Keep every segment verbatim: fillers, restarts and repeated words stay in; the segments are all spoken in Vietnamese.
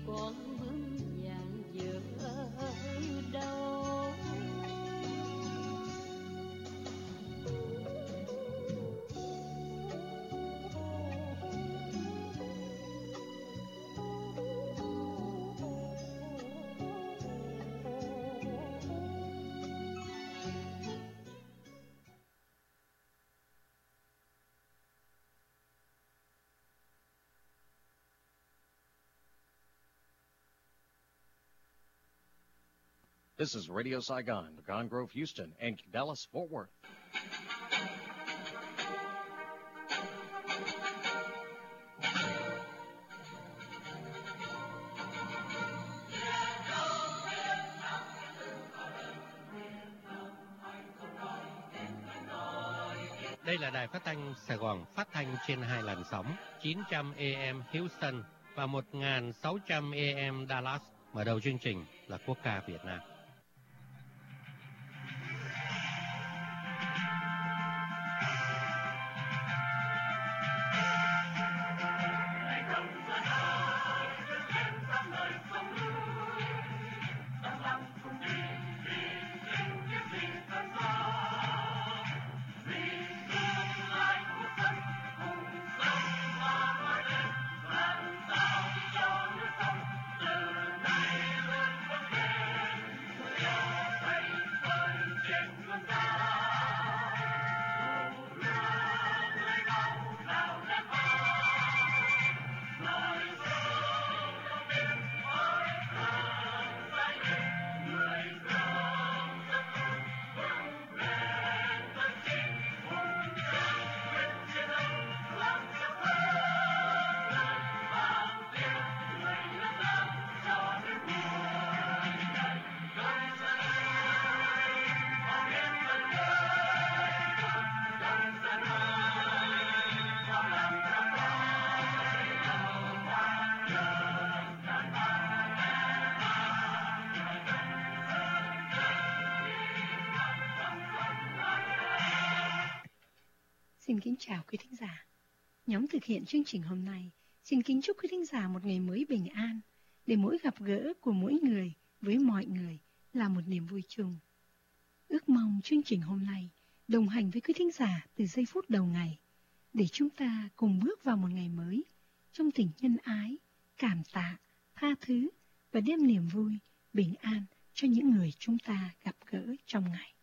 còn bướm vàng giữa đâu. This is Radio Saigon, Pecan Grove, Houston, and Dallas-Fort Worth. Đây là đài phát thanh Sài Gòn, phát thanh trên hai làn sóng chín trăm A M Houston và một nghìn sáu trăm A M Dallas. Mở đầu chương trình là quốc ca Việt Nam. Xin kính chào quý thính giả. Nhóm thực hiện chương trình hôm nay xin kính chúc quý thính giả một ngày mới bình an, để mỗi gặp gỡ của mỗi người với mọi người là một niềm vui chung. Ước mong chương trình hôm nay đồng hành với quý thính giả từ giây phút đầu ngày, để chúng ta cùng bước vào một ngày mới trong tình nhân ái, cảm tạ, tha thứ và đem niềm vui, bình an cho những người chúng ta gặp gỡ trong ngày.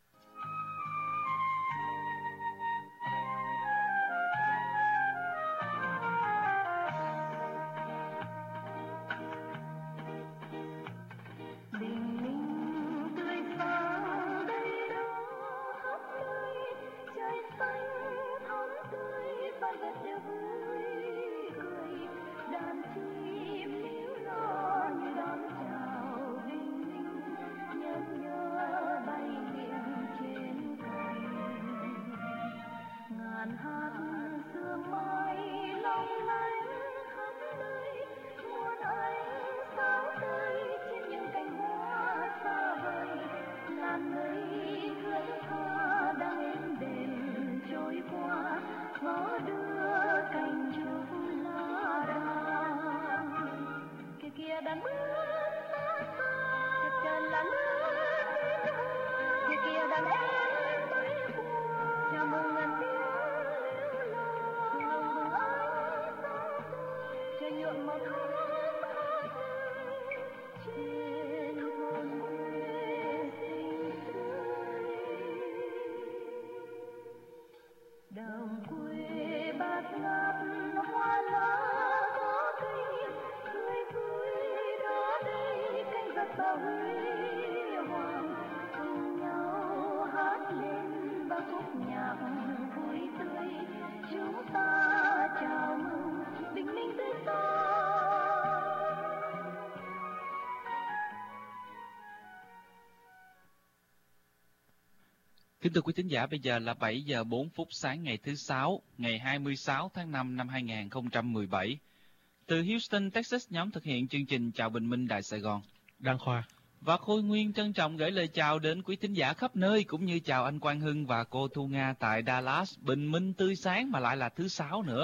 Kính thưa quý thính giả, bây giờ là bảy giờ bốn phút sáng ngày thứ Sáu, ngày hai mươi sáu tháng năm năm hai nghìn không trăm mười bảy. Từ Houston, Texas, nhóm thực hiện chương trình Chào Bình Minh Đài Sài Gòn. Đăng Khoa và Khôi Nguyên trân trọng gửi lời chào đến quý thính giả khắp nơi, cũng như chào anh Quang Hưng và cô Thu Nga tại Dallas. Bình minh tươi sáng mà lại là thứ Sáu nữa.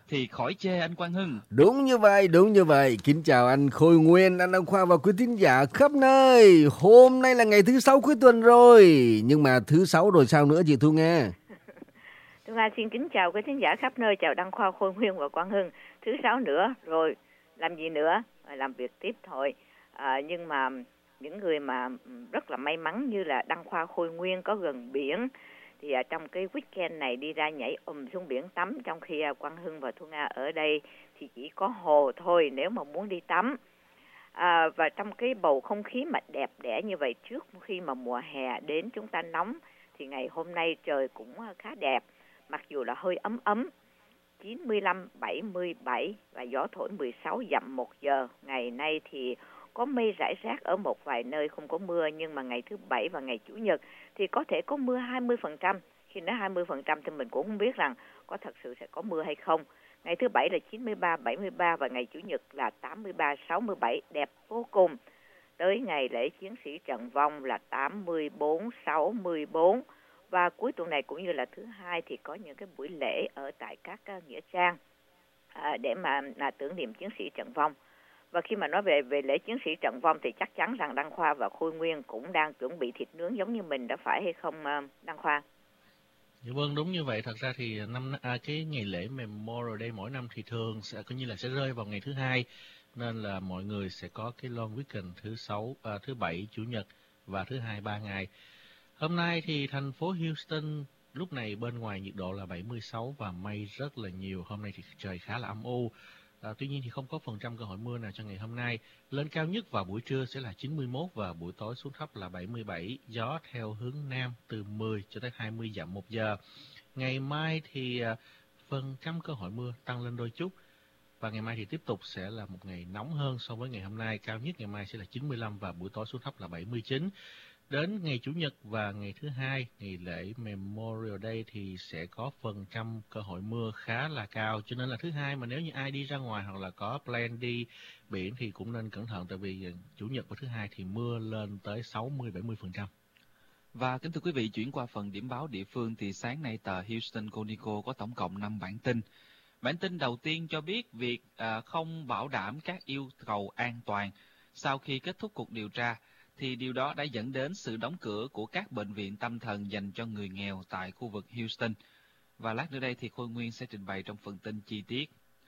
thì khỏi chê anh Quang Hưng. Đúng như vậy, đúng như vậy. Kính chào anh Khôi Nguyên, anh Đăng Khoa và quý thính giả khắp nơi. Hôm nay là ngày thứ sáu cuối tuần rồi, nhưng mà thứ sáu rồi sao nữa chị Thu Nga? Thu Nga xin kính chào quý thính giả khắp nơi, chào Đăng Khoa, Khôi Nguyên và Quang Hưng. Thứ sáu nữa rồi, làm gì nữa? Làm việc tiếp thôi. À, nhưng mà những người mà rất là may mắn như là Đăng Khoa, Khôi Nguyên có gần biển, thì à, trong cái weekend này đi ra nhảy ùm xuống biển tắm, trong khi à, Quang Hưng và Thu Nga ở đây thì chỉ có hồ thôi nếu mà muốn đi tắm. À, và trong cái bầu không khí mà đẹp đẽ như vậy, trước khi mà mùa hè đến chúng ta nóng, thì ngày hôm nay trời cũng khá đẹp, mặc dù là hơi ấm ấm, chín mươi lăm, bảy mươi bảy và gió thổi mười sáu dặm một giờ. Ngày nay thì có mây rải rác ở một vài nơi, không có mưa, nhưng mà ngày thứ Bảy và ngày Chủ nhật thì có thể có mưa hai mươi phần trăm. Khi nói hai mươi phần trăm thì mình cũng không biết rằng có thật sự sẽ có mưa hay không. Ngày thứ Bảy là chín mươi ba, bảy mươi ba và ngày Chủ nhật là tám mươi ba, sáu mươi bảy, đẹp vô cùng. Tới ngày lễ chiến sĩ Trận Vong là tám mươi bốn, sáu mươi bốn. Và cuối tuần này cũng như là thứ Hai thì có những cái buổi lễ ở tại các uh, nghĩa trang à, để mà là tưởng niệm chiến sĩ Trận Vong. Và khi mà nói về về lễ chiến sĩ Trận Vong thì chắc chắn rằng Đăng Khoa và Khôi Nguyên cũng đang chuẩn bị thịt nướng giống như mình, đã phải hay không uh, Đăng Khoa? Dạ vâng, đúng như vậy. Thật ra thì năm à, cái ngày lễ Memorial Day mỗi năm thì thường sẽ coi như là sẽ rơi vào ngày thứ Hai, nên là mọi người sẽ có cái long weekend thứ sáu, à, thứ Bảy, Chủ nhật và thứ Hai, ba ngày. Hôm nay thì thành phố Houston lúc này bên ngoài nhiệt độ là bảy mươi sáu và mây rất là nhiều. Hôm nay thì trời khá là âm u. À, tuy nhiên thì không có phần trăm cơ hội mưa nào cho ngày hôm nay. Lên cao nhất vào buổi trưa sẽ là chín mươi mốt và buổi tối xuống thấp là bảy mươi bảy. Gió theo hướng nam từ mười cho tới hai mươi dặm một giờ. Ngày mai thì à, phần trăm cơ hội mưa tăng lên đôi chút. Và ngày mai thì tiếp tục sẽ là một ngày nóng hơn so với ngày hôm nay. Cao nhất ngày mai sẽ là chín mươi lăm và buổi tối xuống thấp là bảy mươi chín. Đến ngày Chủ nhật và ngày thứ Hai, ngày lễ Memorial Day thì sẽ có phần trăm cơ hội mưa khá là cao. Cho nên là thứ Hai mà nếu như ai đi ra ngoài hoặc là có plan đi biển thì cũng nên cẩn thận, tại vì Chủ nhật và thứ Hai thì mưa lên tới sáu mươi đến bảy mươi phần trăm. Và kính thưa quý vị, chuyển qua phần điểm báo địa phương thì sáng nay tờ Houston Chronicle có tổng cộng năm bản tin. Bản tin đầu tiên cho biết việc à, không bảo đảm các yêu cầu an toàn sau khi kết thúc cuộc điều tra, thì điều đó đã dẫn đến sự đóng cửa của các bệnh viện tâm thần dành cho người nghèo tại khu vực Houston. Và lát nữa đây thì Khôi Nguyên sẽ trình bày trong phần tin chi tiết.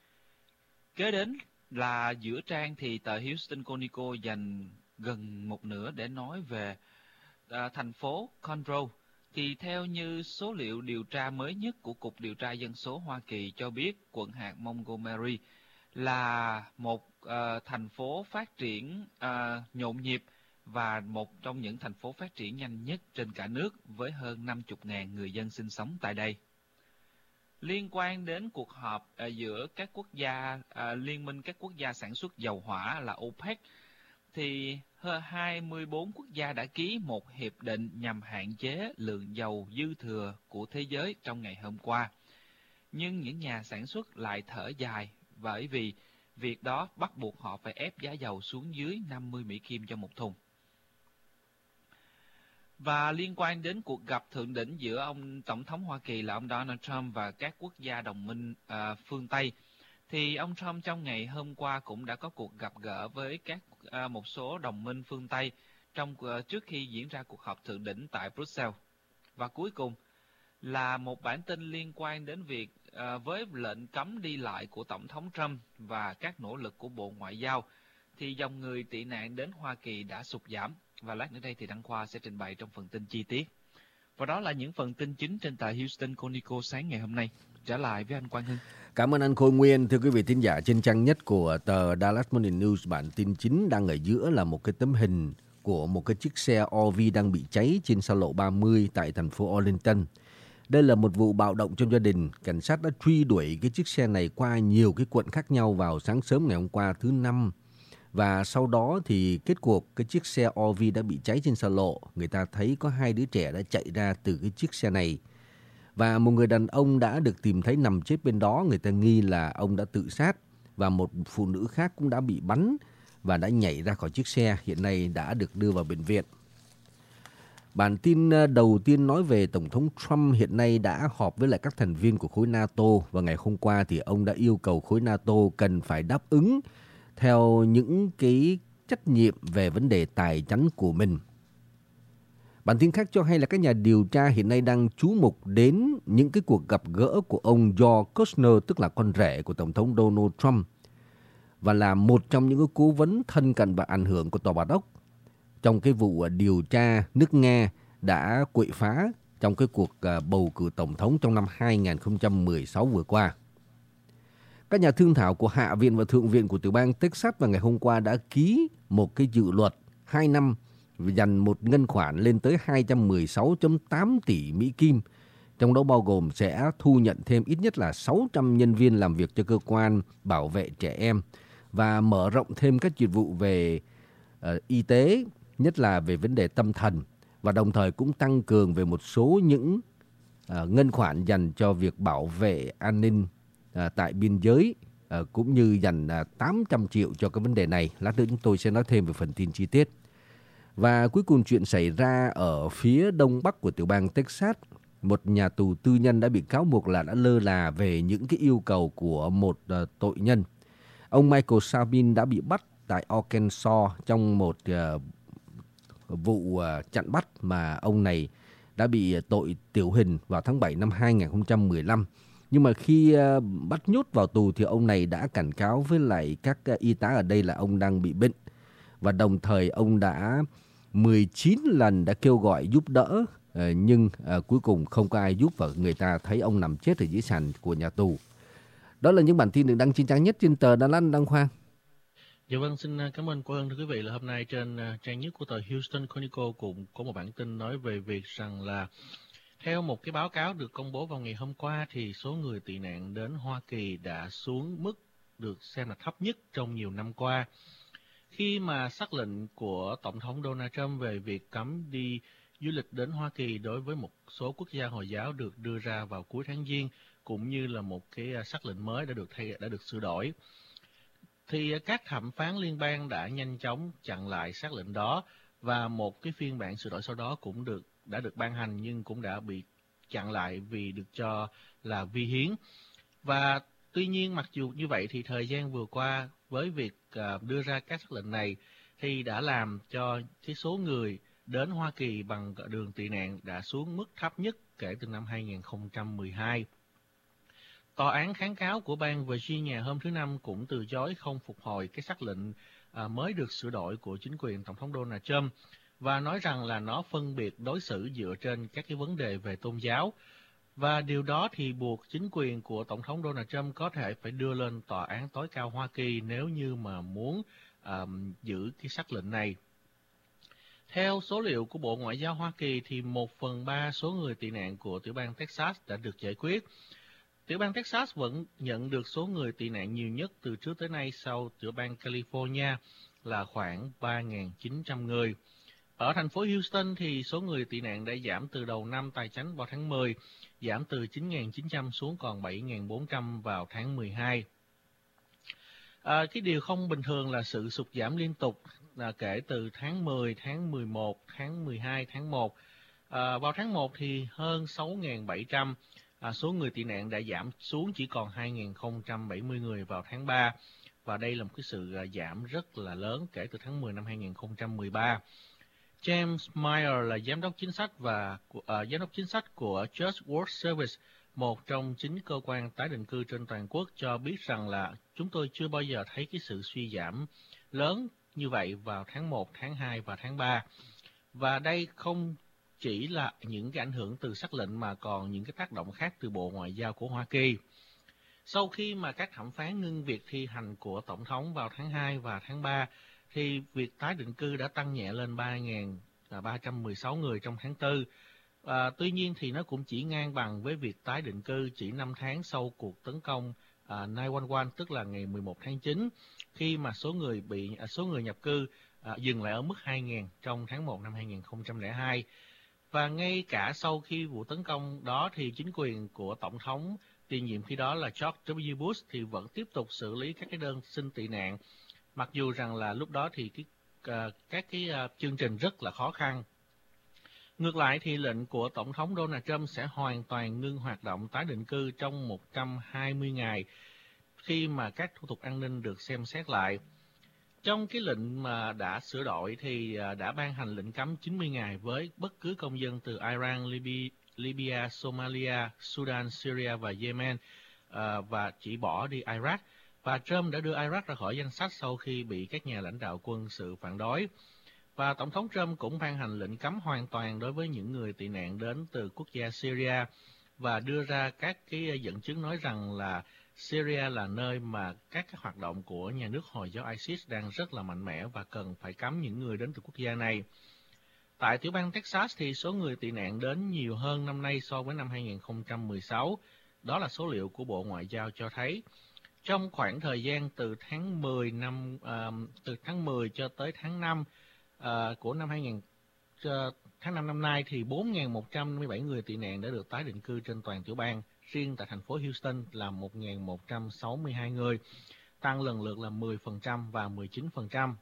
Kế đến là giữa trang thì tờ Houston Chronicle dành gần một nửa để nói về à, thành phố Conroe. Thì theo như số liệu điều tra mới nhất của Cục Điều tra Dân số Hoa Kỳ cho biết, quận hạt Montgomery là một uh, thành phố phát triển uh, nhộn nhịp và một trong những thành phố phát triển nhanh nhất trên cả nước với hơn năm mươi nghìn người dân sinh sống tại đây. Liên quan đến cuộc họp uh, giữa các quốc gia, uh, Liên minh các quốc gia sản xuất dầu hỏa là OPEC, thì hai mươi bốn quốc gia đã ký một hiệp định nhằm hạn chế lượng dầu dư thừa của thế giới trong ngày hôm qua. Nhưng những nhà sản xuất lại thở dài bởi vì việc đó bắt buộc họ phải ép giá dầu xuống dưới năm mươi Mỹ Kim cho một thùng. Và liên quan đến cuộc gặp thượng đỉnh giữa ông Tổng thống Hoa Kỳ là ông Donald Trump và các quốc gia đồng minh uh, phương Tây, thì ông Trump trong ngày hôm qua cũng đã có cuộc gặp gỡ với các uh, một số đồng minh phương Tây trong uh, trước khi diễn ra cuộc họp thượng đỉnh tại Brussels. Và cuối cùng là một bản tin liên quan đến việc uh, với lệnh cấm đi lại của Tổng thống Trump và các nỗ lực của Bộ Ngoại giao, thì dòng người tị nạn đến Hoa Kỳ đã sụt giảm. Và lát nữa đây thì Đăng Khoa sẽ trình bày trong phần tin chi tiết. Và đó là những phần tin chính trên tờ Houston Chronicle sáng ngày hôm nay. Trở lại với anh Quang Hưng. Cảm ơn anh Khôi Nguyên. Thưa quý vị thính giả, trên trang nhất của tờ Dallas Morning News, bản tin chính đang ở giữa là một cái tấm hình của một cái chiếc xe o vê đang bị cháy trên xa lộ ba mươi tại thành phố Arlington. Đây là một vụ bạo động trong gia đình. Cảnh sát đã truy đuổi cái chiếc xe này qua nhiều cái quận khác nhau vào sáng sớm ngày hôm qua thứ Năm. Và sau đó thì kết cuộc cái chiếc xe o vê đã bị cháy trên xa lộ. Người ta thấy có hai đứa trẻ đã chạy ra từ cái chiếc xe này. Và một người đàn ông đã được tìm thấy nằm chết bên đó. Người ta nghi là ông đã tự sát. Và một phụ nữ khác cũng đã bị bắn và đã nhảy ra khỏi chiếc xe. Hiện nay đã được đưa vào bệnh viện. Bản tin đầu tiên nói về Tổng thống Trump hiện nay đã họp với lại các thành viên của khối NATO và ngày hôm qua thì ông đã yêu cầu khối NATO cần phải đáp ứng theo những cái trách nhiệm về vấn đề tài chính của mình. Bản tin khác cho hay là các nhà điều tra hiện nay đang chú mục đến những cái cuộc gặp gỡ của ông George Kushner, tức là con rể của Tổng thống Donald Trump, và là một trong những cái cố vấn thân cận và ảnh hưởng của Tòa Bạch Ốc trong cái vụ điều tra nước Nga đã quậy phá trong cái cuộc bầu cử tổng thống trong năm hai không một sáu vừa qua. Các nhà thương thảo của Hạ viện và Thượng viện của tiểu bang Texas vào ngày hôm qua đã ký một cái dự luật hai năm dành một ngân khoản lên tới hai trăm mười sáu phẩy tám tỷ Mỹ Kim, trong đó bao gồm sẽ thu nhận thêm ít nhất là sáu trăm nhân viên làm việc cho cơ quan bảo vệ trẻ em và mở rộng thêm các dịch vụ về uh, y tế, nhất là về vấn đề tâm thần, và đồng thời cũng tăng cường về một số những uh, ngân khoản dành cho việc bảo vệ an ninh uh, tại biên giới, uh, cũng như dành uh, tám trăm triệu cho cái vấn đề này. Lát nữa chúng tôi sẽ nói thêm về phần tin chi tiết. Và cuối cùng chuyện xảy ra ở phía đông bắc của tiểu bang Texas. Một nhà tù tư nhân đã bị cáo buộc là đã lơ là về những cái yêu cầu của một uh, tội nhân. Ông Michael Sabin đã bị bắt tại Arkansas trong một uh, vụ uh, chặn bắt mà ông này đã bị tội tử hình vào tháng bảy năm hai không một lăm. Nhưng mà khi uh, bắt nhốt vào tù thì ông này đã cảnh cáo với lại các uh, y tá ở đây là ông đang bị bệnh. Và đồng thời ông đã mười chín lần đã kêu gọi giúp đỡ, uh, nhưng uh, cuối cùng không có ai giúp và người ta thấy ông nằm chết ở dưới sàn của nhà tù. Đó là những bản tin được đăng trên trang nhất trên tờ Dallas Đăng Khoa. Dạ vâng, xin cảm ơn cô Ân thưa quý vị, là hôm nay trên trang nhất của tờ Houston Chronicle cũng có một bản tin nói về việc rằng là theo một cái báo cáo được công bố vào ngày hôm qua thì số người tị nạn đến Hoa Kỳ đã xuống mức được xem là thấp nhất trong nhiều năm qua. Khi mà sắc lệnh của Tổng thống Donald Trump về việc cấm đi du lịch đến Hoa Kỳ đối với một số quốc gia Hồi giáo được đưa ra vào cuối tháng Giêng, cũng như là một cái sắc lệnh mới đã được thay, đã được sửa đổi, thì các thẩm phán liên bang đã nhanh chóng chặn lại sắc lệnh đó, và một cái phiên bản sửa đổi sau đó cũng được đã được ban hành nhưng cũng đã bị chặn lại vì được cho là vi hiến. Và tuy nhiên mặc dù như vậy thì thời gian vừa qua với việc uh, đưa ra các sắc lệnh này thì đã làm cho cái số người đến Hoa Kỳ bằng đường tị nạn đã xuống mức thấp nhất kể từ năm hai không một hai. Tòa án kháng cáo của bang Virginia hôm thứ Năm cũng từ chối không phục hồi cái sắc lệnh à, mới được sửa đổi của chính quyền Tổng thống Donald Trump và nói rằng là nó phân biệt đối xử dựa trên các cái vấn đề về tôn giáo. Và điều đó thì buộc chính quyền của Tổng thống Donald Trump có thể phải đưa lên Tòa án tối cao Hoa Kỳ nếu như mà muốn à, giữ cái sắc lệnh này. Theo số liệu của Bộ Ngoại giao Hoa Kỳ thì một phần ba số người tị nạn của tiểu bang Texas đã được giải quyết. Tiểu bang Texas vẫn nhận được số người tị nạn nhiều nhất từ trước tới nay sau tiểu bang California là khoảng ba nghìn chín trăm người. Ở thành phố Houston thì số người tị nạn đã giảm từ đầu năm tài chánh vào tháng mười, giảm từ chín nghìn chín trăm xuống còn bảy nghìn bốn trăm vào tháng mười hai. À, cái điều không bình thường là sự sụt giảm liên tục là kể từ tháng mười, tháng mười một, tháng mười hai, tháng một. À, vào tháng một thì hơn sáu nghìn bảy trăm. À, số người tị nạn đã giảm xuống chỉ còn hai nghìn không trăm bảy mươi người vào tháng ba, và đây là một cái sự uh, giảm rất là lớn kể từ tháng mười năm hai nghìn không trăm mười ba. James Meyer là giám đốc chính sách và uh, giám đốc chính sách của Just Work Service, một trong chín cơ quan tái định cư trên toàn quốc, cho biết rằng là chúng tôi chưa bao giờ thấy cái sự suy giảm lớn như vậy vào tháng một, tháng hai và tháng ba. Và đây không chỉ là những cái ảnh hưởng từ sắc lệnh mà còn những cái tác động khác từ Bộ Ngoại giao của Hoa Kỳ. Sau khi mà các thẩm phán ngưng việc thi hành của Tổng thống vào tháng hai và tháng ba, thì việc tái định cư đã tăng nhẹ lên ba nghìn ba trăm mười sáu người trong tháng tư. À, tuy nhiên thì nó cũng chỉ ngang bằng với việc tái định cư chỉ năm tháng sau cuộc tấn công à, chín một một, tức là ngày mười một tháng chín, khi mà số người bị à, số người nhập cư à, dừng lại ở mức hai nghìn trong tháng một năm hai nghìn không trăm lẻ hai. Và ngay cả sau khi vụ tấn công đó thì chính quyền của Tổng thống tiền nhiệm khi đó là George W. Bush thì vẫn tiếp tục xử lý các cái đơn xin tị nạn, mặc dù rằng là lúc đó thì cái, uh, các cái uh, chương trình rất là khó khăn. Ngược lại thì lệnh của Tổng thống Donald Trump sẽ hoàn toàn ngưng hoạt động tái định cư trong một trăm hai mươi ngày khi mà các thủ tục an ninh được xem xét lại. Trong cái lệnh mà đã sửa đổi thì đã ban hành lệnh cấm chín mươi ngày với bất cứ công dân từ Iran, Libya, Libya Somalia, Sudan, Syria và Yemen uh, và chỉ bỏ đi Iraq. Và Trump đã đưa Iraq ra khỏi danh sách sau khi bị các nhà lãnh đạo quân sự phản đối. Và Tổng thống Trump cũng ban hành lệnh cấm hoàn toàn đối với những người tị nạn đến từ quốc gia Syria và đưa ra các cái dẫn chứng nói rằng là Syria là nơi mà các cái hoạt động của nhà nước Hồi giáo ISIS đang rất là mạnh mẽ và cần phải cấm những người đến từ quốc gia này. Tại tiểu bang Texas thì số người tị nạn đến nhiều hơn năm nay so với năm hai nghìn không trăm mười sáu. Đó là số liệu của Bộ Ngoại giao cho thấy. Trong khoảng thời gian từ tháng mười năm uh, từ tháng mười cho tới tháng năm uh, của năm hai nghìn uh, tháng năm năm nay thì bốn nghìn một trăm năm mươi bảy người tị nạn đã được tái định cư trên toàn tiểu bang. Riêng tại thành phố Houston là một nghìn một trăm sáu mươi hai người, tăng lần lượt là mười phần trăm và mười chín phần trăm.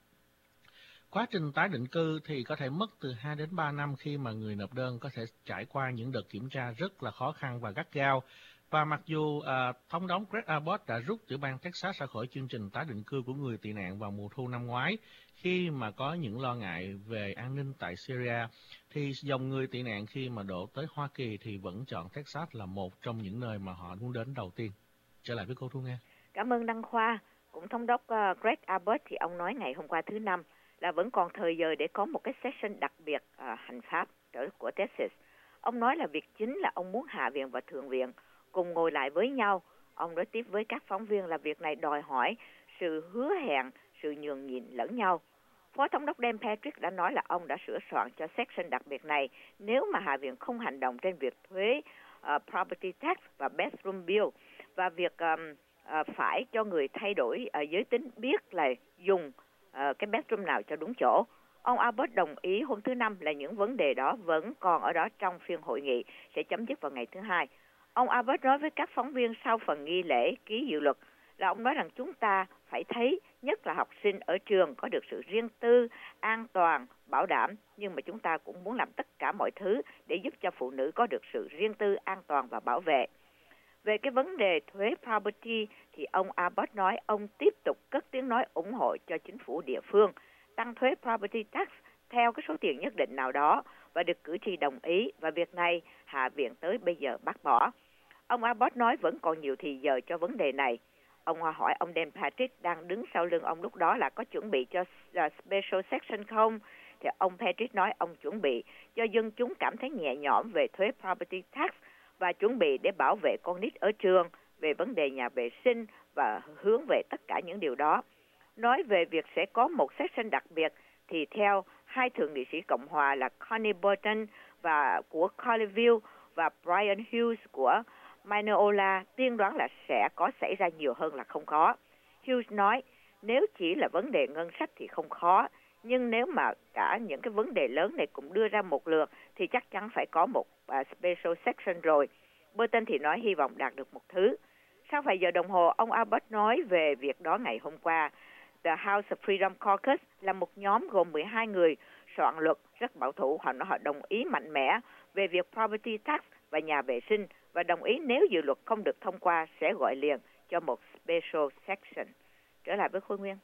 Quá trình tái định cư thì có thể mất từ hai đến ba năm khi mà người nộp đơn có thể trải qua những đợt kiểm tra rất là khó khăn và gắt gao. Và mặc dù uh, thống đốc Greg Abbott đã rút tiểu bang Texas ra khỏi chương trình tái định cư của người tị nạn vào mùa thu năm ngoái, khi mà có những lo ngại về an ninh tại Syria, thì dòng người tị nạn khi mà đổ tới Hoa Kỳ thì vẫn chọn Texas là một trong những nơi mà họ muốn đến đầu tiên. Trở lại với cô Thu Nga. Cảm ơn Đăng Khoa. Cũng thống đốc uh, Greg Abbott thì ông nói ngày hôm qua thứ Năm là vẫn còn thời giờ để có một cái session đặc biệt uh, hành pháp của Texas. Ông nói là việc chính là ông muốn Hạ viện và Thượng viện cùng ngồi lại với nhau. Ông nói tiếp với các phóng viên là việc này đòi hỏi sự hứa hẹn, sự nhường nhịn lẫn nhau. Phó thống đốc Dan Patrick đã nói là ông đã sửa soạn cho section đặc biệt này nếu mà Hạ viện không hành động trên việc thuế uh, property tax và bathroom bill và việc um, uh, phải cho người thay đổi uh, giới tính biết là dùng uh, cái bathroom nào cho đúng chỗ. Ông Abbott đồng ý hôm thứ Năm là những vấn đề đó vẫn còn ở đó trong phiên hội nghị sẽ chấm dứt vào ngày thứ Hai. Ông Abbott nói với các phóng viên sau phần nghi lễ ký dự luật là ông nói rằng chúng ta phải thấy nhất là học sinh ở trường có được sự riêng tư, an toàn, bảo đảm, nhưng mà chúng ta cũng muốn làm tất cả mọi thứ để giúp cho phụ nữ có được sự riêng tư, an toàn và bảo vệ. Về cái vấn đề thuế property thì ông Abbott nói ông tiếp tục cất tiếng nói ủng hộ cho chính phủ địa phương tăng thuế property tax theo cái số tiền nhất định nào đó và được cử tri đồng ý, và việc này Hạ viện tới bây giờ bác bỏ. Ông Abbott nói vẫn còn nhiều thì giờ cho vấn đề này. Ông hỏi ông Dan Patrick đang đứng sau lưng ông lúc đó là có chuẩn bị cho special section không? Thì ông Patrick nói ông chuẩn bị cho dân chúng cảm thấy nhẹ nhõm về thuế property tax và chuẩn bị để bảo vệ con nít ở trường, về vấn đề nhà vệ sinh và hướng về tất cả những điều đó. Nói về việc sẽ có một section đặc biệt thì theo hai thượng nghị sĩ Cộng hòa là Connie Burton và của Colleyville và Brian Hughes của Mineola tiên đoán là sẽ có xảy ra nhiều hơn là không có. Hughes nói nếu chỉ là vấn đề ngân sách thì không khó, nhưng nếu mà cả những cái vấn đề lớn này cũng đưa ra một lượt thì chắc chắn phải có một uh, special section rồi. Burton thì nói hy vọng đạt được một thứ. Sau vài giờ đồng hồ, ông Abbott nói về việc đó ngày hôm qua. The House of Freedom Caucus là một nhóm gồm mười hai người soạn luật rất bảo thủ. Họ nói họ đồng ý mạnh mẽ về việc property tax và nhà vệ sinh và đồng ý nếu dự luật không được thông qua sẽ gọi liền cho một special section. Trở lại với Khôi Nguyên.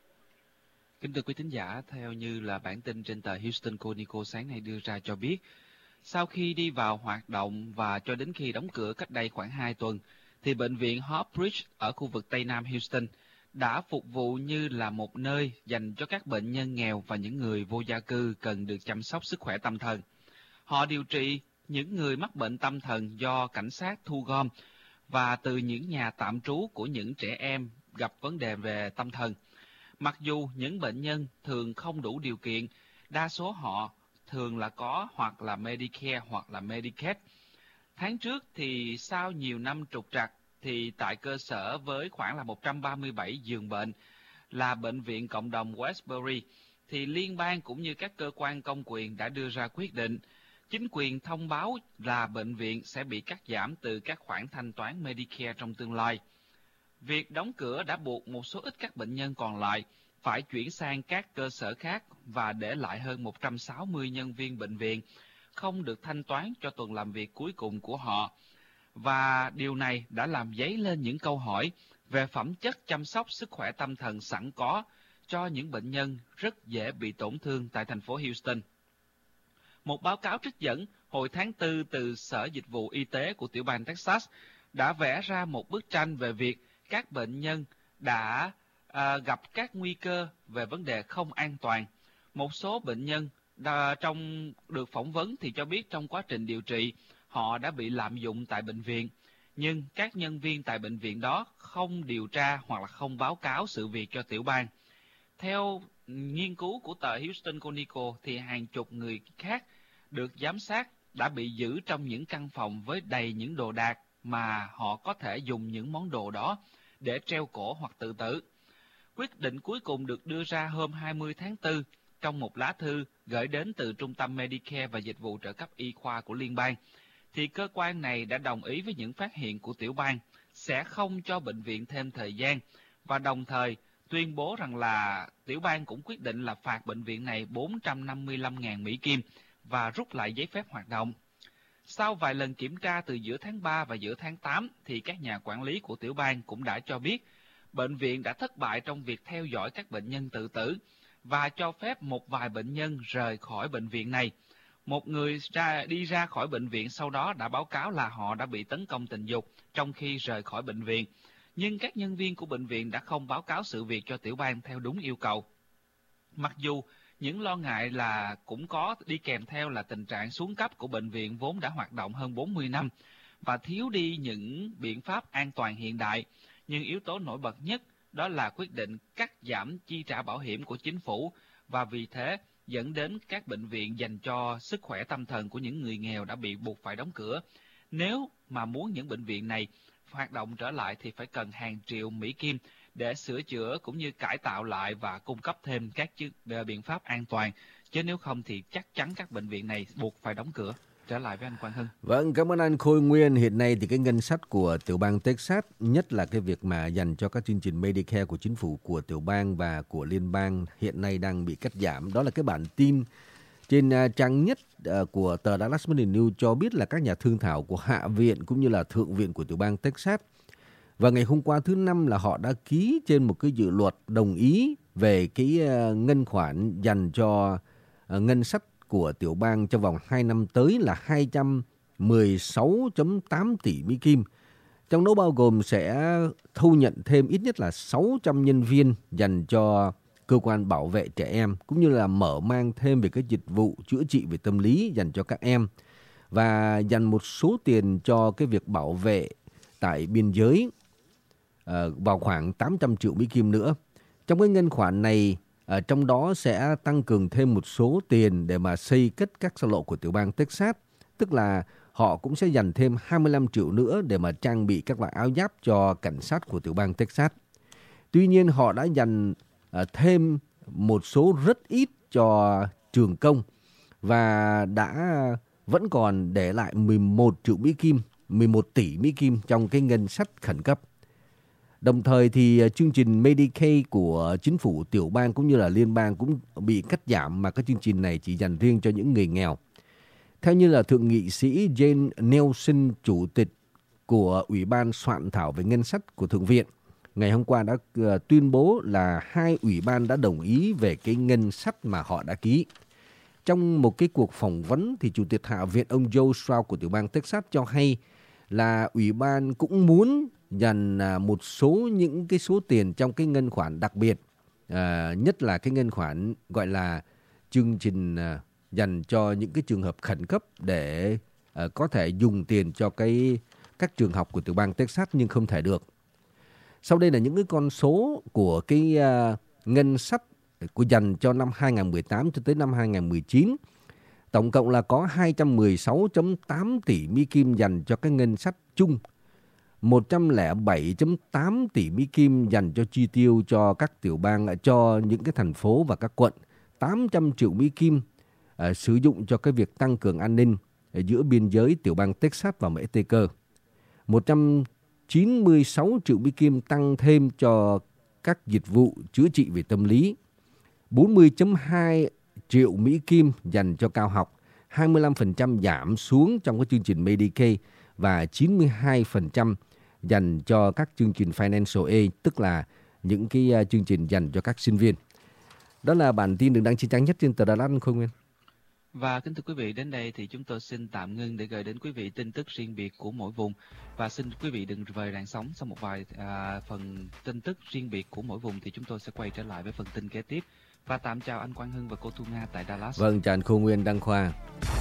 Kính thưa quý thính giả, theo như là bản tin trên tờ Houston Chronicle sáng nay đưa ra cho biết, sau khi đi vào hoạt động và cho đến khi đóng cửa cách đây khoảng hai tuần, thì bệnh viện Hobbs ở khu vực Tây Nam Houston đã phục vụ như là một nơi dành cho các bệnh nhân nghèo và những người vô gia cư cần được chăm sóc sức khỏe tâm thần. Họ điều trị những người mắc bệnh tâm thần do cảnh sát thu gom và từ những nhà tạm trú của những trẻ em gặp vấn đề về tâm thần. Mặc dù những bệnh nhân thường không đủ điều kiện, đa số họ thường là có hoặc là Medicare hoặc là Medicaid. Tháng trước thì sau nhiều năm trục trặc thì tại cơ sở với khoảng là một trăm ba mươi bảy giường bệnh là Bệnh viện Cộng đồng Westbury, thì liên bang cũng như các cơ quan công quyền đã đưa ra quyết định. Chính quyền thông báo là bệnh viện sẽ bị cắt giảm từ các khoản thanh toán Medicare trong tương lai. Việc đóng cửa đã buộc một số ít các bệnh nhân còn lại phải chuyển sang các cơ sở khác và để lại hơn một trăm sáu mươi nhân viên bệnh viện không được thanh toán cho tuần làm việc cuối cùng của họ. Và điều này đã làm dấy lên những câu hỏi về phẩm chất chăm sóc sức khỏe tâm thần sẵn có cho những bệnh nhân rất dễ bị tổn thương tại thành phố Houston. Một báo cáo trích dẫn hồi tháng tư từ Sở Dịch vụ Y tế của tiểu bang Texas đã vẽ ra một bức tranh về việc các bệnh nhân đã à, gặp các nguy cơ về vấn đề không an toàn. Một số bệnh nhân đã, trong được phỏng vấn thì cho biết trong quá trình điều trị, họ đã bị lạm dụng tại bệnh viện, nhưng các nhân viên tại bệnh viện đó không điều tra hoặc là không báo cáo sự việc cho tiểu bang. Theo nghiên cứu của tờ Houston Chronicle thì hàng chục người khác được giám sát đã bị giữ trong những căn phòng với đầy những đồ đạc mà họ có thể dùng những món đồ đó để treo cổ hoặc tự tử. Quyết định cuối cùng được đưa ra hôm hai mươi tháng tư trong một lá thư gửi đến từ Trung tâm Medicare và Dịch vụ trợ cấp y khoa của liên bang, thì cơ quan này đã đồng ý với những phát hiện của tiểu bang, sẽ không cho bệnh viện thêm thời gian, và đồng thời tuyên bố rằng là tiểu bang cũng quyết định là phạt bệnh viện này bốn trăm năm mươi lăm nghìn Mỹ Kim và rút lại giấy phép hoạt động. Sau vài lần kiểm tra từ giữa tháng ba và giữa tháng tám, thì các nhà quản lý của tiểu bang cũng đã cho biết bệnh viện đã thất bại trong việc theo dõi các bệnh nhân tự tử và cho phép một vài bệnh nhân rời khỏi bệnh viện này. Một người ra, đi ra khỏi bệnh viện sau đó đã báo cáo là họ đã bị tấn công tình dục trong khi rời khỏi bệnh viện, nhưng các nhân viên của bệnh viện đã không báo cáo sự việc cho tiểu bang theo đúng yêu cầu. Mặc dù những lo ngại là cũng có đi kèm theo là tình trạng xuống cấp của bệnh viện vốn đã hoạt động hơn bốn mươi năm và thiếu đi những biện pháp an toàn hiện đại, nhưng yếu tố nổi bật nhất đó là quyết định cắt giảm chi trả bảo hiểm của chính phủ, và vì thế dẫn đến các bệnh viện dành cho sức khỏe tâm thần của những người nghèo đã bị buộc phải đóng cửa. Nếu mà muốn những bệnh viện này hoạt động trở lại thì phải cần hàng triệu Mỹ Kim để sửa chữa cũng như cải tạo lại và cung cấp thêm các biện pháp an toàn, chứ nếu không thì chắc chắn các bệnh viện này buộc phải đóng cửa. Trở lại với anh Quang Hưng. Vâng, cảm ơn anh Khôi Nguyên. Hiện nay thì cái ngân sách của tiểu bang Texas, nhất là cái việc mà dành cho các chương trình Medicare của chính phủ, của tiểu bang và của liên bang hiện nay đang bị cắt giảm. Đó là cái bản tin trên uh, trang nhất uh, của tờ Dallas Morning News cho biết là các nhà thương thảo của Hạ viện cũng như là Thượng viện của tiểu bang Texas và ngày hôm qua thứ Năm là họ đã ký trên một cái dự luật đồng ý về cái uh, ngân khoản dành cho uh, ngân sách của tiểu bang trong vòng hai năm tới là hai trăm mười sáu phẩy tám tỷ Mỹ Kim. Trong đó bao gồm sẽ thu nhận thêm ít nhất là sáu trăm nhân viên dành cho cơ quan bảo vệ trẻ em, cũng như là mở mang thêm về các dịch vụ chữa trị về tâm lý dành cho các em, và dành một số tiền cho cái việc bảo vệ tại biên giới uh, vào khoảng tám trăm triệu Mỹ Kim nữa. Trong cái ngân khoản này, ở trong đó sẽ tăng cường thêm một số tiền để mà xây cất các xa lộ của tiểu bang Texas, tức là họ cũng sẽ dành thêm hai mươi lăm triệu nữa để mà trang bị các loại áo giáp cho cảnh sát của tiểu bang Texas. Tuy nhiên họ đã dành uh, thêm một số rất ít cho trường công và đã vẫn còn để lại mười một triệu Mỹ Kim, mười một tỷ Mỹ Kim trong cái ngân sách khẩn cấp. Đồng thời thì chương trình Medicaid của chính phủ tiểu bang cũng như là liên bang cũng bị cắt giảm, mà các chương trình này chỉ dành riêng cho những người nghèo. Theo như là Thượng nghị sĩ Jane Nelson, chủ tịch của Ủy ban soạn thảo về ngân sách của Thượng viện, ngày hôm qua đã uh, tuyên bố là hai ủy ban đã đồng ý về cái ngân sách mà họ đã ký. Trong một cái cuộc phỏng vấn thì Chủ tịch Hạ viện ông Joe Straub của tiểu bang Texas cho hay là ủy ban cũng muốn dành một số những cái số tiền trong cái ngân khoản đặc biệt, à, nhất là cái ngân khoản gọi là chương trình à, dành cho những cái trường hợp khẩn cấp để à, có thể dùng tiền cho cái các trường học của tiểu bang Texas nhưng không thể được. Sau đây là những cái con số của cái à, ngân sách của dành cho năm hai không một tám cho tới năm hai không một chín. Tổng cộng là có hai trăm mười sáu phẩy tám tỷ Mỹ Kim dành cho cái ngân sách chung, một trăm lẻ bảy phẩy tám tỷ Mỹ Kim dành cho chi tiêu cho các tiểu bang, cho những cái thành phố và các quận, tám trăm triệu Mỹ Kim uh, sử dụng cho cái việc tăng cường an ninh ở giữa biên giới tiểu bang Texas và Mexico, một trăm chín mươi sáu triệu Mỹ Kim tăng thêm cho các dịch vụ chữa trị về tâm lý, bốn mươi phẩy hai triệu Mỹ Kim dành cho cao học, hai mươi lăm phần trăm giảm xuống trong cái chương trình Medicaid và chín mươi hai phần trăm dành cho các chương trình Financial Aid, tức là những cái uh, chương trình dành cho các sinh viên. Đó là bản tin được đăng trên trang nhất trên tờ Dallas Khôi Nguyên. Và kính thưa quý vị, đến đây thì chúng tôi xin tạm ngưng để gửi đến quý vị tin tức riêng biệt của mỗi vùng. Và xin quý vị đừng rời rạn sóng, sau một vài à, phần tin tức riêng biệt của mỗi vùng thì chúng tôi sẽ quay trở lại với phần tin kế tiếp. Và tạm chào anh Quang Hưng và cô Thu Nga tại Dallas. Vâng, chào anh Khôi Nguyên, Đăng Khoa.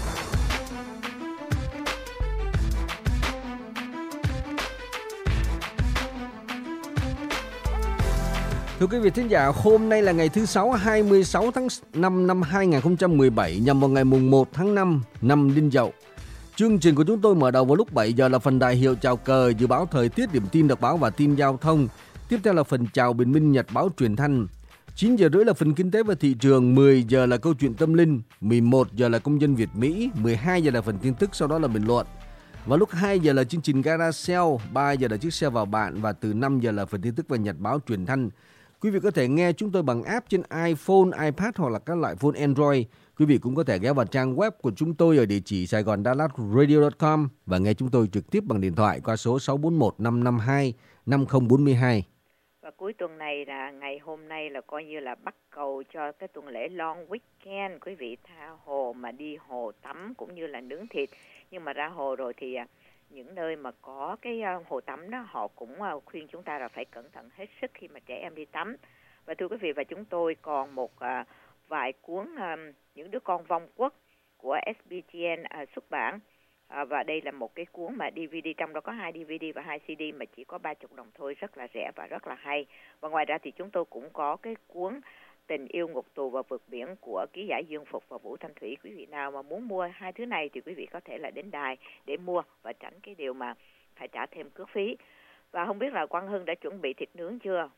Thưa quý vị thính giả, hôm nay là ngày thứ Sáu, hai mươi sáu tháng năm năm hai nghìn không trăm mười bảy, nhằm vào ngày mùng một tháng năm năm Đinh Dậu. Chương trình của chúng tôi mở đầu vào lúc bảy giờ là phần đại hiệu chào cờ, dự báo thời tiết, điểm tin đọc báo và tin giao thông. Tiếp theo là phần chào bình minh nhật báo truyền thanh. chín giờ rưỡi là phần kinh tế và thị trường, mười giờ là câu chuyện tâm linh, mười một giờ là công dân Việt Mỹ, mười hai giờ là phần tin tức, sau đó là bình luận. Và lúc hai giờ là chương trình Gara Sale, ba giờ là chiếc xe vào bạn và từ năm giờ là phần tin tức và nhật báo truyền thanh. Quý vị có thể nghe chúng tôi bằng app trên iPhone, iPad hoặc là các loại phone Android. Quý vị cũng có thể ghé vào trang web của chúng tôi ở địa chỉ sài gòn dallas radio chấm com và nghe chúng tôi trực tiếp bằng điện thoại qua số sáu bốn một năm năm hai năm không bốn hai. Và cuối tuần này là ngày hôm nay là coi như là bắt cầu cho cái tuần lễ long weekend. Quý vị tha hồ mà đi hồ tắm cũng như là nướng thịt. Nhưng mà ra hồ rồi thì những nơi mà có cái hồ tắm đó họ cũng khuyên chúng ta là phải cẩn thận hết sức khi mà trẻ em đi tắm. Và thưa quý vị, và chúng tôi còn một uh, vài cuốn uh, những đứa con vong quốc của ét bê giê en uh, xuất bản. Uh, và đây là một cái cuốn mà đê vê đê, trong đó có hai đê vê đê và hai xê đê mà chỉ có ba mươi đồng thôi, rất là rẻ và rất là hay. Và ngoài ra thì chúng tôi cũng có cái cuốn Tình yêu ngục tù và vượt biển của ký giả Dương Phục và Vũ Thanh Thủy. Quý vị nào mà muốn mua hai thứ này thì quý vị có thể là đến đài để mua và tránh cái điều mà phải trả thêm cước phí. Và không biết là Quang Hưng đã chuẩn bị thịt nướng chưa?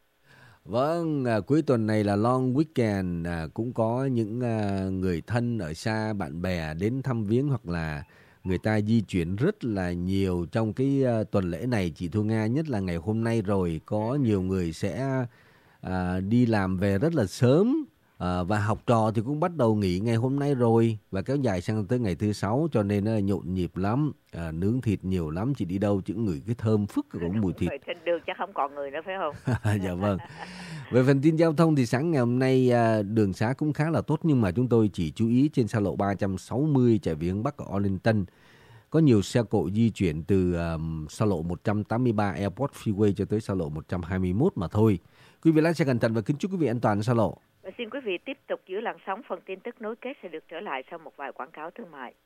Vâng, à, cuối tuần này là long weekend, à, cũng có những à, người thân ở xa, bạn bè đến thăm viếng hoặc là người ta di chuyển rất là nhiều trong cái à, tuần lễ này. Chị Thu Nga, nhất là ngày hôm nay rồi, có nhiều người sẽ à, đi làm về rất là sớm, à, và học trò thì cũng bắt đầu nghỉ ngày hôm nay rồi và kéo dài sang tới ngày thứ Sáu, cho nên à, nhộn nhịp lắm, à, nướng thịt nhiều lắm. Chị đi đâu chỉ ngửi cái thơm phức của mùi thịt. Trên đường chắc không còn người nữa phải không? Dạ vâng. Về phần tin giao thông thì sáng ngày hôm nay à, đường xá cũng khá là tốt, nhưng mà chúng tôi chỉ chú ý trên xa lộ ba trăm sáu mươi chạy về hướng Bắc ở Arlington. Có nhiều xe cộ di chuyển từ um, xa lộ một trăm tám mươi ba Airport Freeway cho tới xa lộ một trăm hai mươi mốt mà thôi. Quý vị lái xe cẩn thận và kính chúc quý vị an toàn xa lộ. Và xin quý vị tiếp tục giữ làn sóng, phần tin tức nối kết sẽ được trở lại sau một vài quảng cáo thương mại.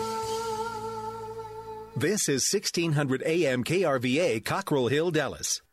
This is sixteen hundred A M K R V A, Cockrell Hill, Dallas.